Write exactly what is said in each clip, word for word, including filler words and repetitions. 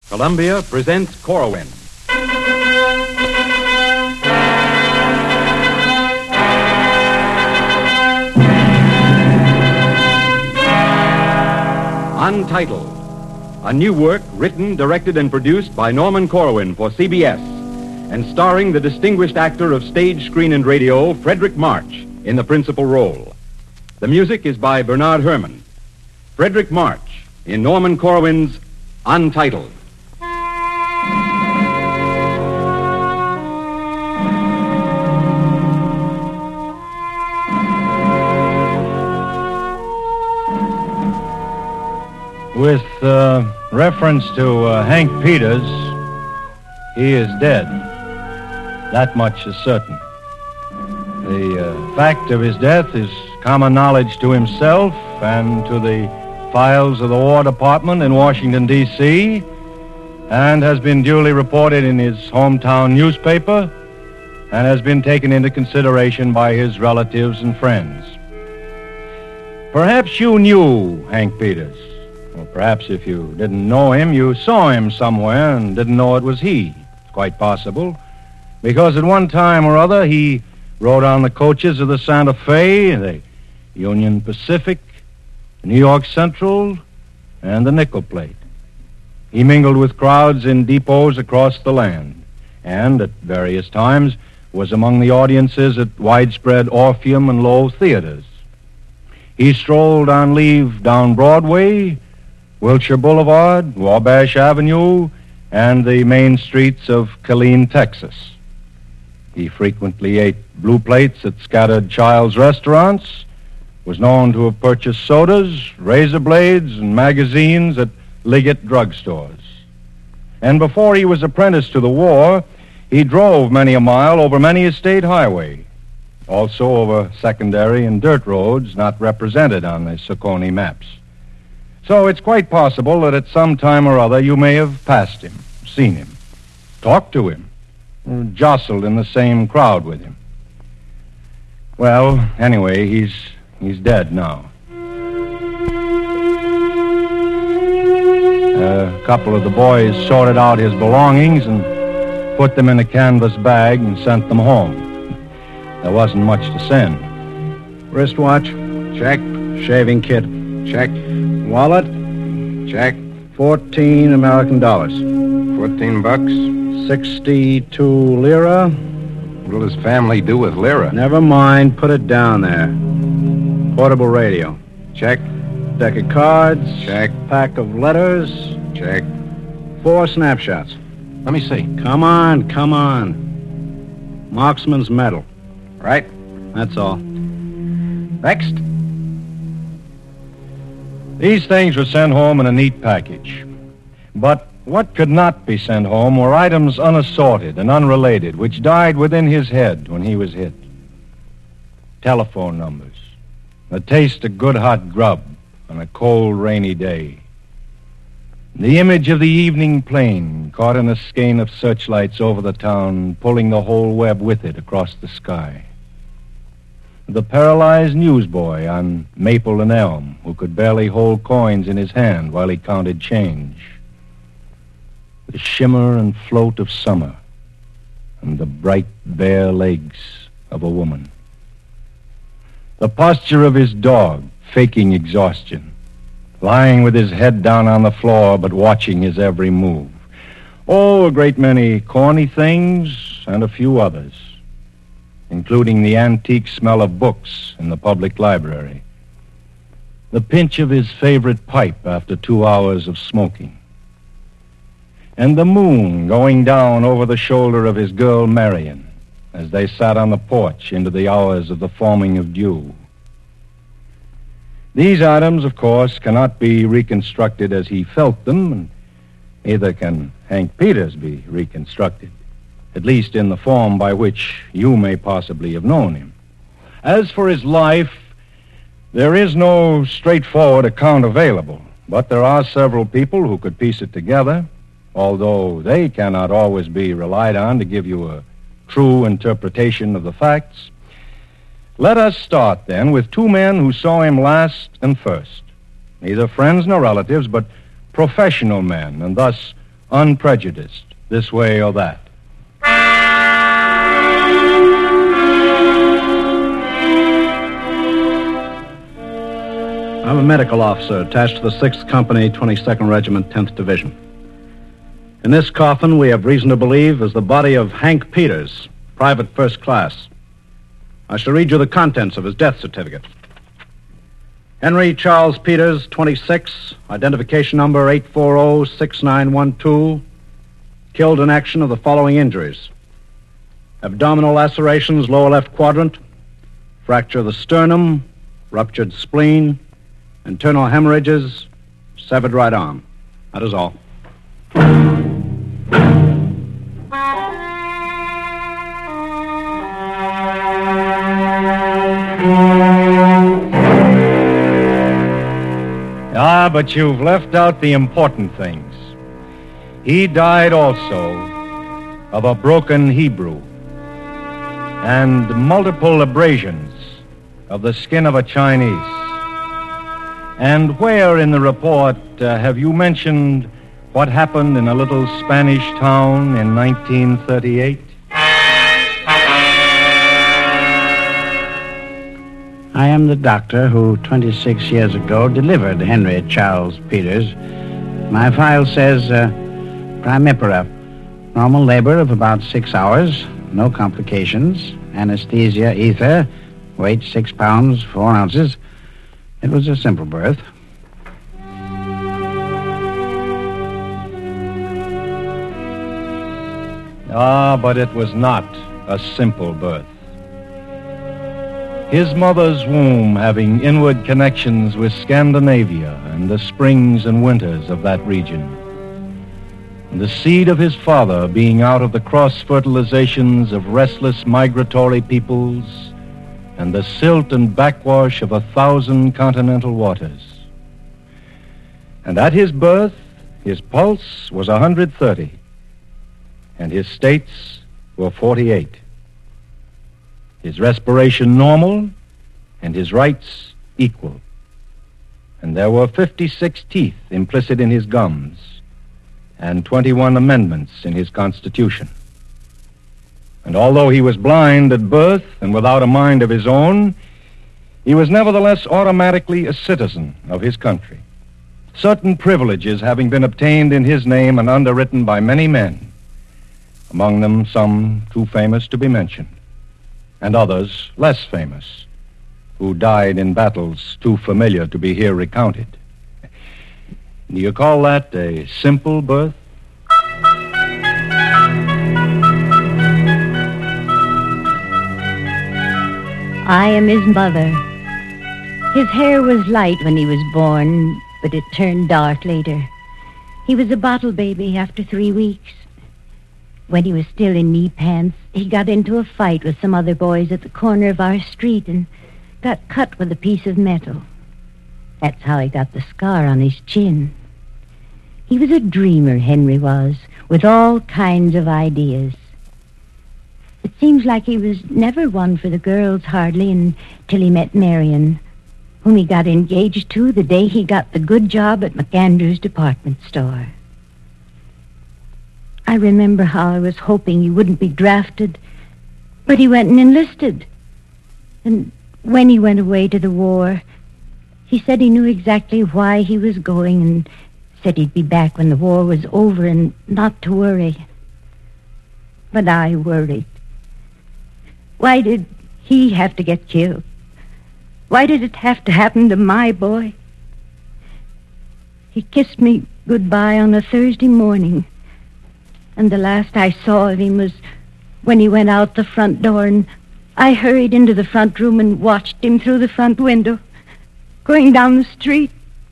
Columbia presents Corwin. Untitled, a new work written, directed, and produced by Norman Corwin for C B S, and starring the distinguished actor of stage, screen, and radio, Frederick March, in the principal role. The music is by Bernard Herrmann. Frederick March in Norman Corwin's Untitled. With uh, reference to uh, Hank Peters, he is dead. That much is certain. The uh, fact of his death is common knowledge to himself and to the files of the War Department in Washington, D C, and has been duly reported in his hometown newspaper and has been taken into consideration by his relatives and friends. Perhaps you knew Hank Peters. Or perhaps if you didn't know him, you saw him somewhere and didn't know it was he. It's quite possible, because at one time or other he rode on the coaches of the Santa Fe, the Union Pacific, the New York Central, and the Nickel Plate. He mingled with crowds in depots across the land, and at various times was among the audiences at widespread Orpheum and Low theaters. He strolled on leave down Broadway, Wilshire Boulevard, Wabash Avenue, and the main streets of Killeen, Texas. He frequently ate blue plates at scattered Child's restaurants, was known to have purchased sodas, razor blades, and magazines at Liggett drugstores. And before he was apprenticed to the war, he drove many a mile over many a state highway, also over secondary and dirt roads not represented on the Saucony maps. So it's quite possible that at some time or other you may have passed him, seen him, talked to him, or jostled in the same crowd with him. Well, anyway, he's he's dead now. A couple of the boys sorted out his belongings and put them in a canvas bag and sent them home. There wasn't much to send. Wristwatch? Check. Shaving kit? Check. Wallet? Check. Fourteen American dollars. Fourteen bucks? Sixty-two lira. What will his family do with lira? Never mind. Put it down there. Portable radio. Check. Deck of cards. Check. Pack of letters. Check. Four snapshots. Let me see. Come on, come on. Marksman's medal. Right. That's all. Next. These things were sent home in a neat package. But what could not be sent home were items unassorted and unrelated, which died within his head when he was hit. Telephone numbers, the taste of good hot grub on a cold, rainy day. The image of the evening plane caught in a skein of searchlights over the town, pulling the whole web with it across the sky. The paralyzed newsboy on Maple and Elm, who could barely hold coins in his hand while he counted change. The shimmer and float of summer, and the bright, bare legs of a woman. The posture of his dog, faking exhaustion, lying with his head down on the floor but watching his every move. Oh, a great many corny things and a few others, including the antique smell of books in the public library, the pinch of his favorite pipe after two hours of smoking, and the moon going down over the shoulder of his girl Marion as they sat on the porch into the hours of the forming of dew. These items, of course, cannot be reconstructed as he felt them, and neither can Hank Peters be reconstructed, at least in the form by which you may possibly have known him. As for his life, there is no straightforward account available, but there are several people who could piece it together, although they cannot always be relied on to give you a true interpretation of the facts. Let us start, then, with two men who saw him last and first, neither friends nor relatives, but professional men, and thus unprejudiced, this way or that. I'm a medical officer attached to the sixth Company, twenty-second Regiment, tenth Division. In this coffin, we have reason to believe, is the body of Hank Peters, private first class. I shall read you the contents of his death certificate. Henry Charles Peters, twenty-six, identification number eight four zero six nine one two, killed in action of the following injuries: abdominal lacerations, lower left quadrant, fracture of the sternum, ruptured spleen, internal hemorrhages, severed right arm. That is all. Ah, but you've left out the important things. He died also of a broken Hebrew and multiple abrasions of the skin of a Chinese. And where in the report uh, have you mentioned what happened in a little Spanish town in nineteen thirty-eight? I am the doctor who twenty-six years ago delivered Henry Charles Peters. My file says uh, primipara, normal labor of about six hours, no complications, anesthesia, ether, weight six pounds, four ounces. It was a simple birth. Ah, but it was not a simple birth. His mother's womb having inward connections with Scandinavia and the springs and winters of that region. And the seed of his father being out of the cross-fertilizations of restless migratory peoples and the silt and backwash of a thousand continental waters. And at his birth, his pulse was one hundred thirty, and his states were forty-eight. His respiration normal, and his rights equal. And there were fifty-six teeth implicit in his gums, and twenty-one amendments in his constitution. And although he was blind at birth and without a mind of his own, he was nevertheless automatically a citizen of his country, certain privileges having been obtained in his name and underwritten by many men, among them some too famous to be mentioned, and others less famous, who died in battles too familiar to be here recounted. Do you call that a simple birth? I am his mother. His hair was light when he was born, but it turned dark later. He was a bottle baby after three weeks. When he was still in knee pants, he got into a fight with some other boys at the corner of our street and got cut with a piece of metal. That's how he got the scar on his chin. He was a dreamer, Henry was, with all kinds of ideas. It seems like he was never one for the girls hardly until he met Marion, whom he got engaged to the day he got the good job at McAndrew's department store. I remember how I was hoping he wouldn't be drafted, but he went and enlisted. And when he went away to the war, he said he knew exactly why he was going and said he'd be back when the war was over and not to worry. But I worried. Why did he have to get killed? Why did it have to happen to my boy? He kissed me goodbye on a Thursday morning, and the last I saw of him was when he went out the front door, and I hurried into the front room and watched him through the front window, going down the street.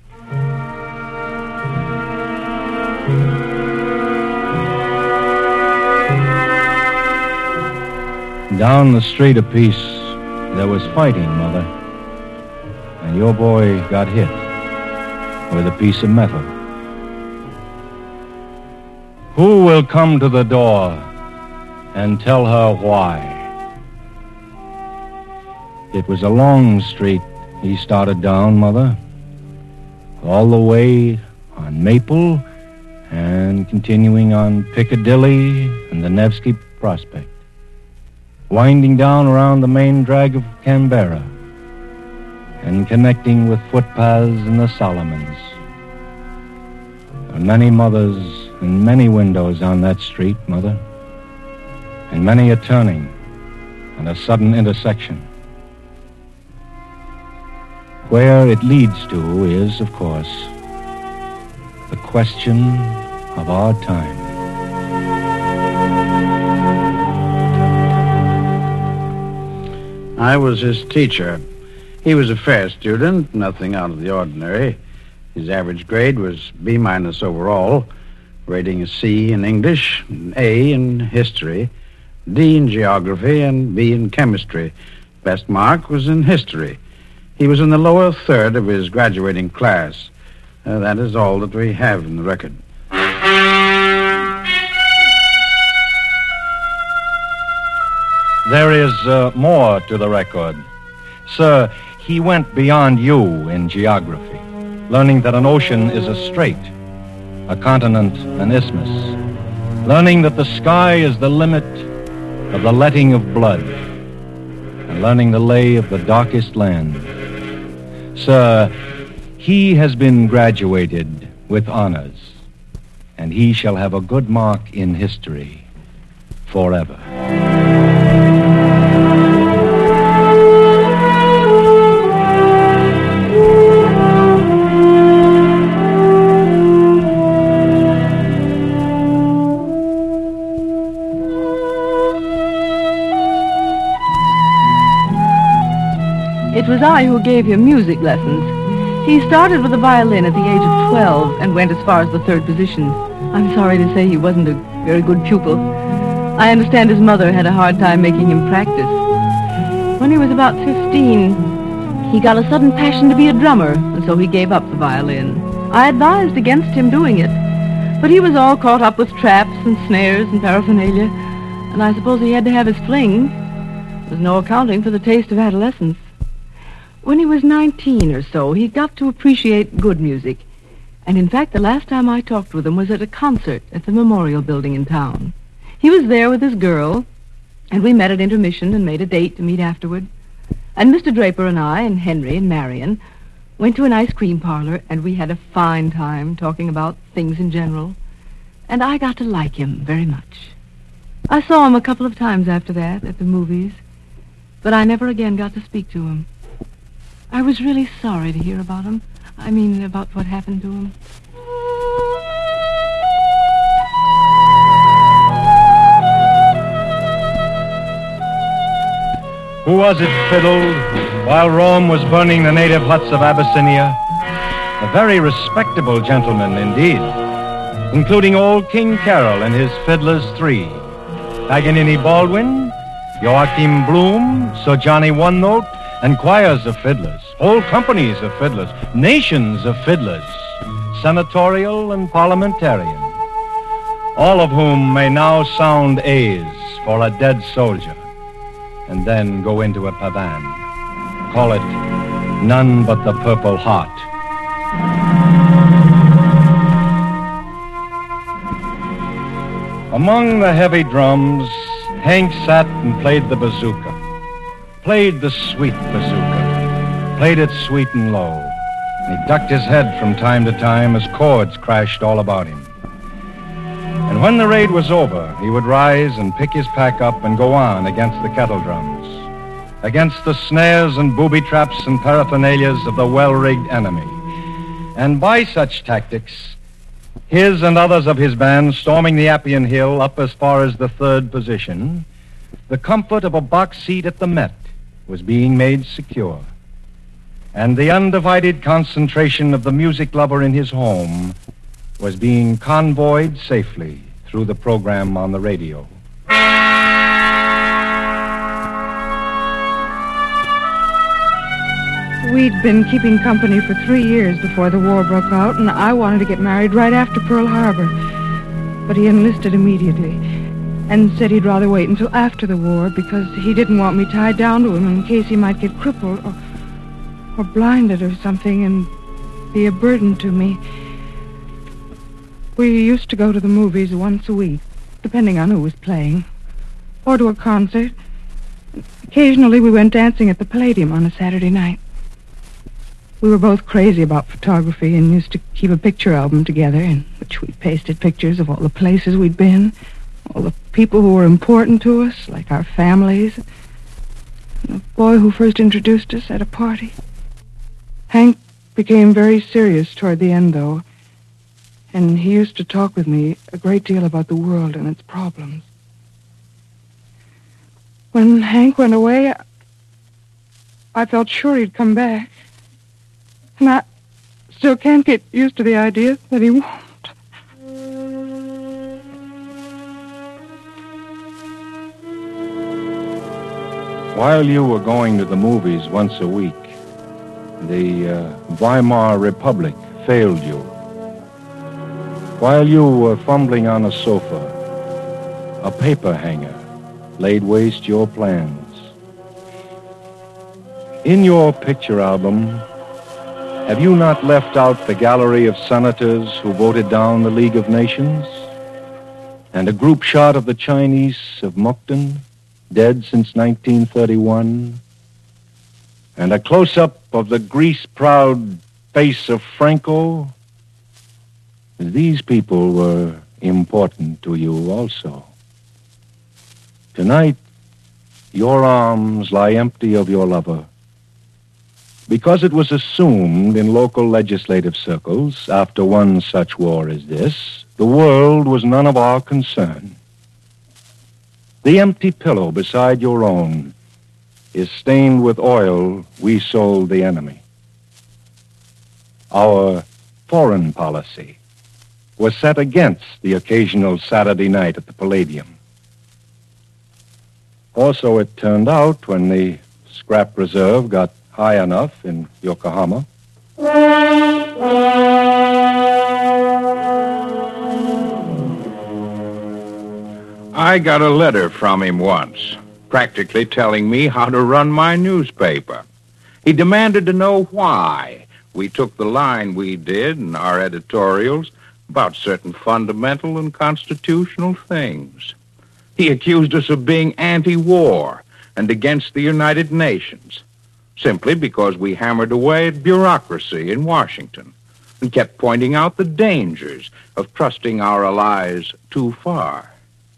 Down the street a piece, there was fighting, Mother. And your boy got hit with a piece of metal. Who will come to the door and tell her why? It was a long street he started down, Mother, all the way on Maple and then continuing on Piccadilly and the Nevsky Prospect, winding down around the main drag of Canberra, and connecting with footpaths in the Solomons. There are many mothers and many windows on that street, Mother, and many a turning and a sudden intersection. Where it leads to is, of course, the question of our time. I was his teacher. He was a fair student, nothing out of the ordinary. His average grade was B minus overall, rating a C in English, an A in history, D in geography, and B in chemistry. Best mark was in history. He was in the lower third of his graduating class. Uh, that is all that we have in the record. There is uh, more to the record. Sir, he went beyond you in geography, learning that an ocean is a strait, a continent an isthmus, learning that the sky is the limit of the letting of blood, and learning the lay of the darkest land. Sir, he has been graduated with honors, and he shall have a good mark in history forever. It was I who gave him music lessons. He started with the violin at the age of twelve and went as far as the third position. I'm sorry to say he wasn't a very good pupil. I understand his mother had a hard time making him practice. When he was about fifteen, he got a sudden passion to be a drummer, and so he gave up the violin. I advised against him doing it, but he was all caught up with traps and snares and paraphernalia, and I suppose he had to have his fling. There's no accounting for the taste of adolescence. When he was nineteen or so, he got to appreciate good music. And in fact, the last time I talked with him was at a concert at the Memorial Building in town. He was there with his girl, and we met at intermission and made a date to meet afterward. And Mister Draper and I and Henry and Marion went to an ice cream parlor, and we had a fine time talking about things in general. And I got to like him very much. I saw him a couple of times after that at the movies, but I never again got to speak to him. I was really sorry to hear about him. I mean, about what happened to him. Who was it fiddled while Rome was burning the native huts of Abyssinia? A very respectable gentleman indeed, including old King Carol and his fiddlers three, Paganini Baldwin, Joachim Bloom, Sir Johnny One Note, and choirs of fiddlers, whole companies of fiddlers, nations of fiddlers, senatorial and parliamentarian, all of whom may now sound A's for a dead soldier, and then go into a pavan. Call it None But the Purple Heart. Among the heavy drums, Hank sat and played the bazooka. Played the sweet bazooka, played it sweet and low. He ducked his head from time to time as chords crashed all about him. And when the raid was over, he would rise and pick his pack up and go on against the kettle drums, against the snares and booby traps and paraphernalias of the well-rigged enemy. And by such tactics, his and others of his band storming the Appian Hill up as far as the third position, the comfort of a box seat at the Met was being made secure, and the undivided concentration of the music lover in his home was being convoyed safely through the program on the radio. We'd been keeping company for three years before the war broke out, and I wanted to get married right after Pearl Harbor. But he enlisted immediately and said he'd rather wait until after the war because he didn't want me tied down to him in case he might get crippled or, or blinded or something and be a burden to me. We used to go to the movies once a week, depending on who was playing, or to a concert. Occasionally we went dancing at the Palladium on a Saturday night. We were both crazy about photography and used to keep a picture album together in which we pasted pictures of all the places we'd been, all the people who were important to us, like our families, and the boy who first introduced us at a party. Hank became very serious toward the end, though, and he used to talk with me a great deal about the world and its problems. When Hank went away, I felt sure he'd come back. And I still can't get used to the idea that he won't. While you were going to the movies once a week, the uh, Weimar Republic failed you. While you were fumbling on a sofa, a paper hanger laid waste your plans. In your picture album, have you not left out the gallery of senators who voted down the League of Nations? And a group shot of the Chinese of Mukden, dead since nineteen thirty-one? And a close-up of the grease-proud face of Franco? These people were important to you also. Tonight, your arms lie empty of your lover, because it was assumed in local legislative circles, after one such war as this, the world was none of our concern. The empty pillow beside your own is stained with oil we sold the enemy. Our foreign policy was set against the occasional Saturday night at the Palladium. Also, it turned out when the scrap reserve got high enough in Yokohama, I got a letter from him once, practically telling me how to run my newspaper. He demanded to know why we took the line we did in our editorials about certain fundamental and constitutional things. He accused us of being anti-war and against the United Nations, simply because we hammered away at bureaucracy in Washington and kept pointing out the dangers of trusting our allies too far.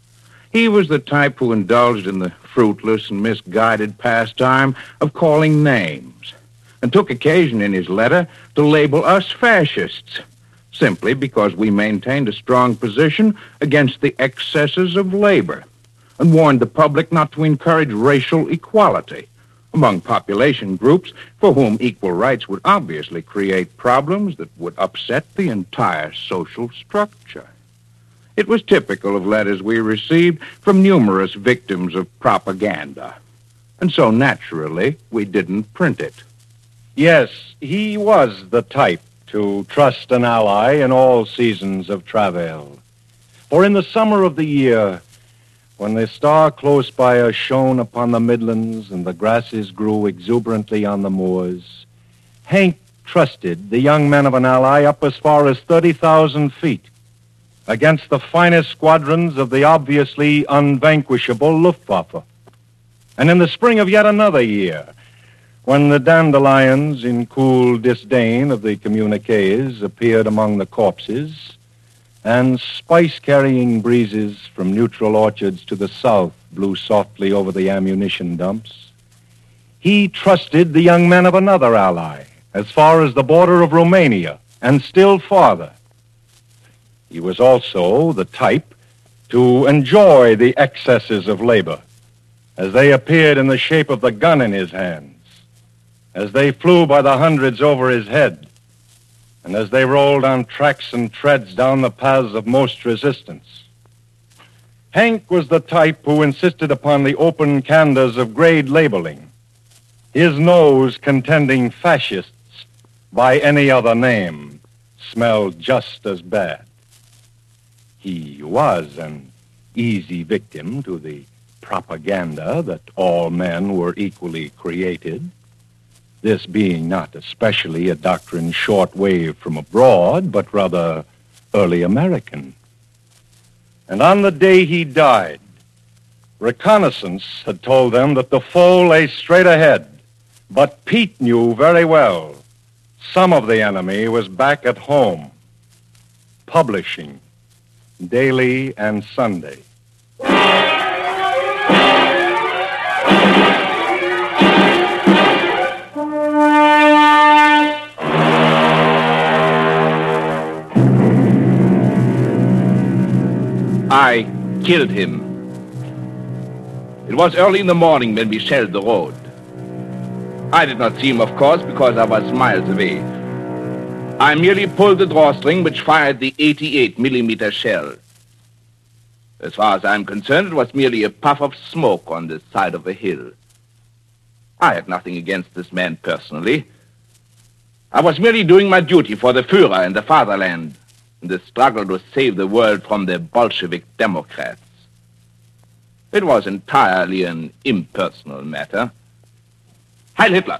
He was the type who indulged in the fruitless and misguided pastime of calling names, and took occasion in his letter to label us fascists, simply because we maintained a strong position against the excesses of labor, and warned the public not to encourage racial equality among population groups for whom equal rights would obviously create problems that would upset the entire social structure. It was typical of letters we received from numerous victims of propaganda, and so naturally we didn't print it. Yes, he was the type to trust an ally in all seasons of travail. For in the summer of the year, when the star close by us shone upon the midlands and the grasses grew exuberantly on the moors, Hank trusted the young men of an ally up as far as thirty thousand feet against the finest squadrons of the obviously unvanquishable Luftwaffe. And in the spring of yet another year, when the dandelions in cool disdain of the communiques appeared among the corpses, and spice-carrying breezes from neutral orchards to the south blew softly over the ammunition dumps, he trusted the young men of another ally as far as the border of Romania and still farther. He was also the type to enjoy the excesses of labor as they appeared in the shape of the gun in his hands, as they flew by the hundreds over his head, and as they rolled on tracks and treads down the paths of most resistance. Hank was the type who insisted upon the open candors of grade labeling, his nose contending fascists by any other name smelled just as bad. He was an easy victim to the propaganda that all men were equally created, this being not especially a doctrine short-wave from abroad, but rather early American. And on the day he died, reconnaissance had told them that the foe lay straight ahead. But Pete knew very well some of the enemy was back at home, publishing daily and Sunday. I killed him. It was early in the morning when we shelled the road. I did not see him, of course, because I was miles away. I merely pulled the drawstring which fired the eighty-eight millimeter shell. As far as I'm concerned, it was merely a puff of smoke on the side of a hill. I had nothing against this man personally. I was merely doing my duty for the Führer and the fatherland in the struggle to save the world from the Bolshevik Democrats. It was entirely an impersonal matter. Heil Hitler!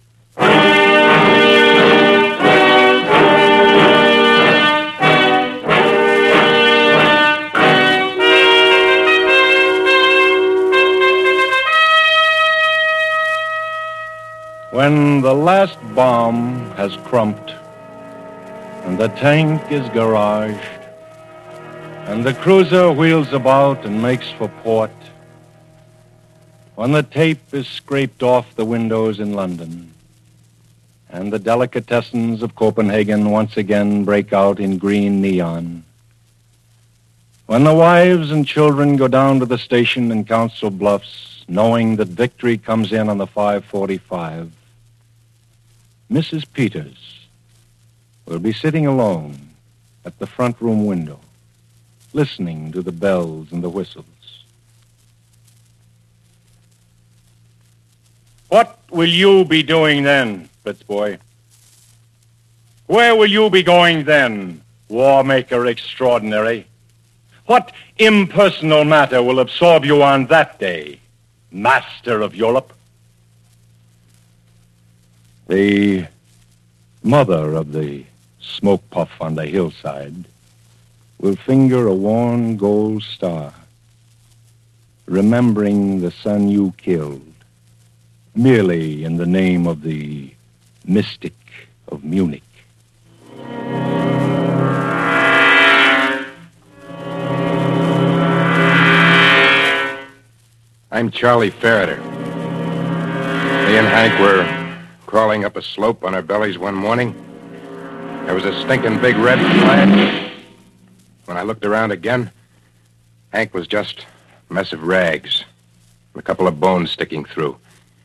When the last bomb has crumped and the tank is garaged and the cruiser wheels about and makes for port, when the tape is scraped off the windows in London and the delicatessens of Copenhagen once again break out in green neon, when the wives and children go down to the station in Council Bluffs knowing that victory comes in on the five forty-five, Missus Peters will be sitting alone at the front room window, listening to the bells and the whistles. What will you be doing then, Fitzboy? Where will you be going then, war maker extraordinary? What impersonal matter will absorb you on that day, master of Europe? The mother of the smoke puff on the hillside will finger a worn gold star, remembering the son you killed, merely in the name of the mystic of Munich. I'm Charlie Farrader. Me and Hank were crawling up a slope on our bellies one morning. There was a stinking big red flag. When I looked around again, Hank was just a mess of rags, and a couple of bones sticking through.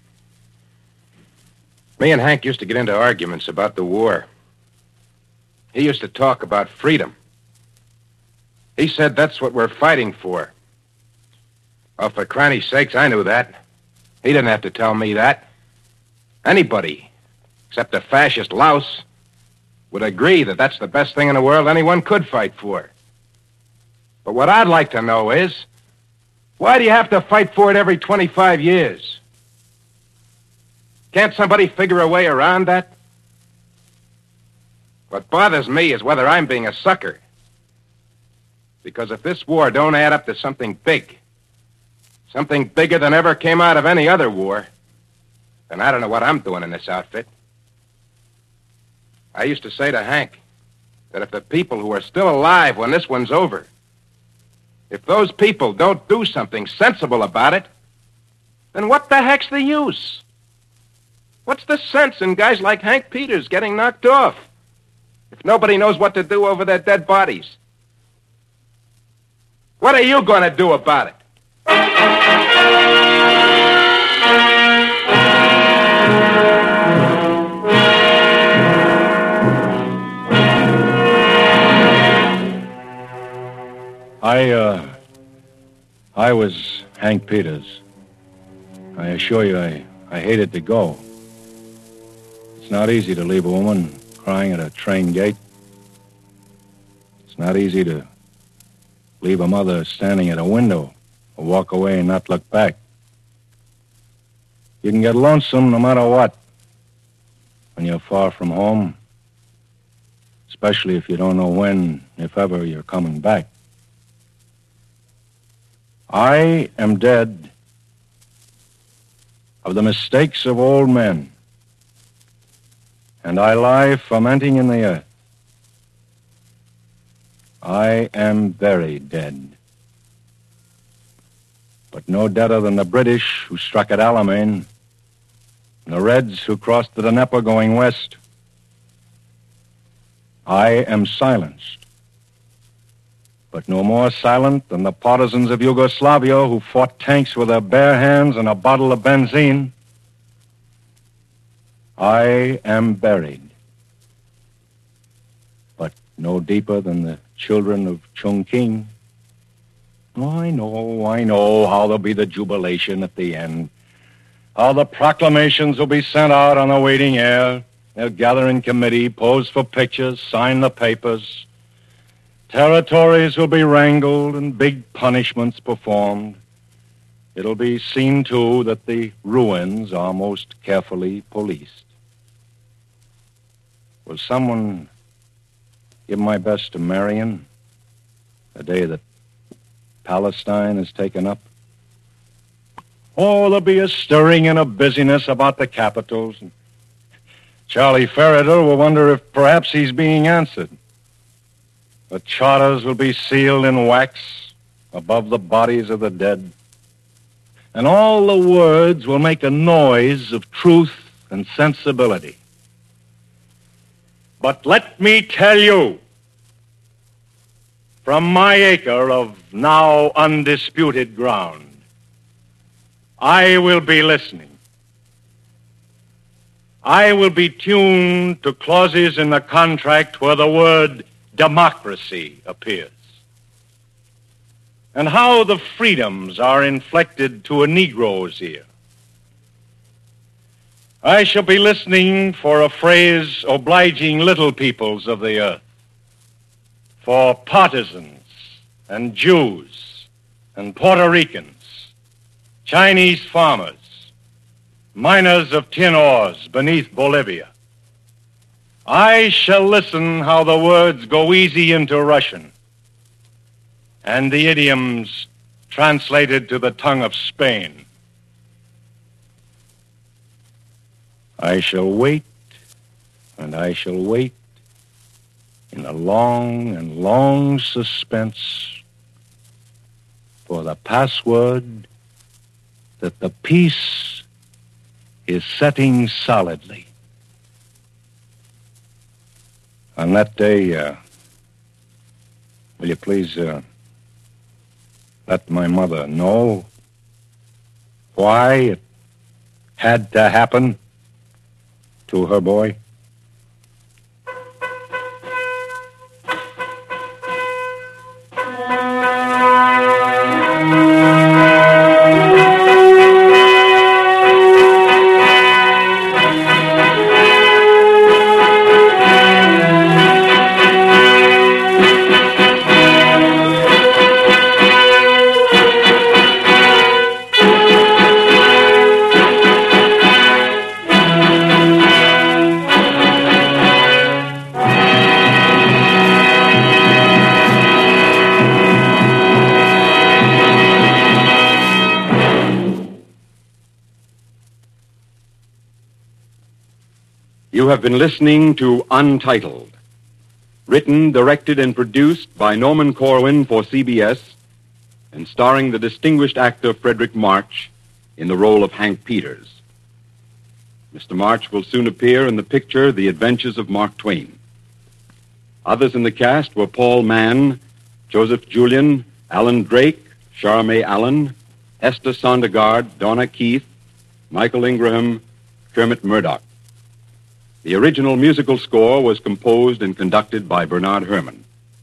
Me and Hank used to get into arguments about the war. He used to talk about freedom. He said that's what we're fighting for. Well, for cranny's sakes, I knew that. He didn't have to tell me that. Anybody, except a fascist louse, would agree that that's the best thing in the world anyone could fight for. But what I'd like to know is, why do you have to fight for it every twenty-five years? Can't somebody figure a way around that? What bothers me is whether I'm being a sucker. Because if this war don't add up to something big, something bigger than ever came out of any other war, then I don't know what I'm doing in this outfit. I used to say to Hank that if the people who are still alive when this one's over, if those people don't do something sensible about it, then what the heck's the use? What's the sense in guys like Hank Peters getting knocked off if nobody knows what to do over their dead bodies? What are you going to do about it? I, uh, I was Hank Peters. I assure you, I, I hated to go. It's not easy to leave a woman crying at a train gate. It's not easy to leave a mother standing at a window or walk away and not look back. You can get lonesome no matter what when you're far from home, especially if you don't know when, if ever, you're coming back. I am dead of the mistakes of old men, and I lie fermenting in the earth. I am very dead, but no deader than the British who struck at Alamein, and the Reds who crossed the Dnieper going west. I am silenced, but no more silent than the partisans of Yugoslavia who fought tanks with their bare hands and a bottle of benzene. I am buried, but no deeper than the children of Chongqing. Oh, I know, I know how there'll be the jubilation at the end, how the proclamations will be sent out on the waiting air. They'll gather in committee, pose for pictures, sign the papers. Territories will be wrangled and big punishments performed. It'll be seen, too, that the ruins are most carefully policed. Will someone give my best to Marion the day that Palestine is taken up? Oh, there'll be a stirring and a busyness about the capitals. Charlie Ferreter will wonder if perhaps he's being answered. The charters will be sealed in wax above the bodies of the dead. And all the words will make a noise of truth and sensibility. But let me tell you, from my acre of now undisputed ground, I will be listening. I will be tuned to clauses in the contract where the word democracy appears, and how the freedoms are inflected to a Negro's ear. I shall be listening for a phrase obliging little peoples of the earth, for partisans and Jews and Puerto Ricans, Chinese farmers, miners of tin ores beneath Bolivia. I shall listen how the words go easy into Russian, and the idioms translated to the tongue of Spain. I shall wait, and I shall wait in a long and long suspense for the password that the peace is setting solidly. On that day, uh, will you please uh, let my mother know why it had to happen to her boy? You have been listening to Untitled, written, directed, and produced by Norman Corwin for C B S, and starring the distinguished actor Frederick March in the role of Hank Peters. Mister March will soon appear in the picture The Adventures of Mark Twain. Others in the cast were Paul Mann, Joseph Julian, Alan Drake, Charmaine Allen, Esther Sondergaard, Donna Keith, Michael Ingraham, Kermit Murdoch. The original musical score was composed and conducted by Bernard Herrmann.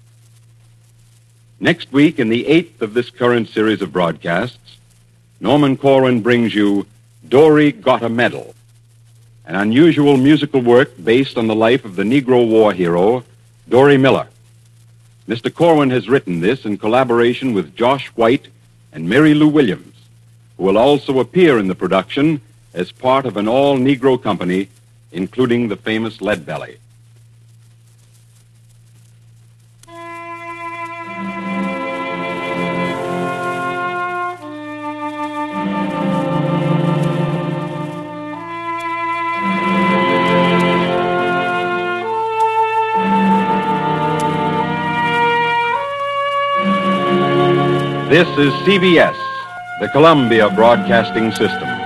Next week, in the eighth of this current series of broadcasts, Norman Corwin brings you Dory Got a Medal, an unusual musical work based on the life of the Negro war hero, Dory Miller. Mister Corwin has written this in collaboration with Josh White and Mary Lou Williams, who will also appear in the production as part of an all-Negro company, including the famous Leadbelly. This is C B S, the Columbia Broadcasting System.